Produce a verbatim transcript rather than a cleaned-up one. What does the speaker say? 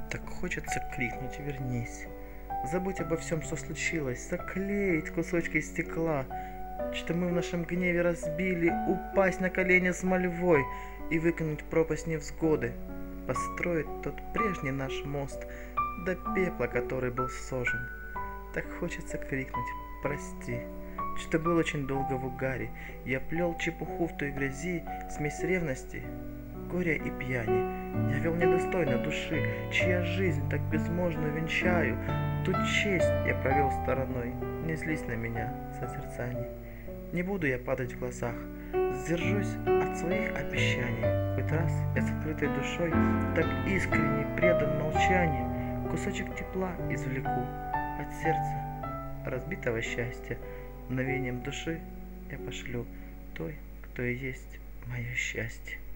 Так хочется крикнуть: вернись. Забудь обо всем, что случилось, заклеить кусочки стекла, что мы в нашем гневе разбили, упасть на колени с мольвой и выкинуть в пропасть невзгоды, построить тот прежний наш мост до пепла, который был сожжен. Так хочется крикнуть: прости, что был очень долго в угаре, я плел чепуху в той грязи, смесь ревности, горя и пьяни. Я вел недостойно души, чья жизнь так безможно венчаю. Ту честь я провел стороной, не злись на меня, созерцаний. Не буду я падать в глазах, сдержусь от своих обещаний. Хоть раз я с открытой душой, так искренне предан молчанию, кусочек тепла извлеку от сердца разбитого счастья. Мгновением души я пошлю той, кто и есть мое счастье.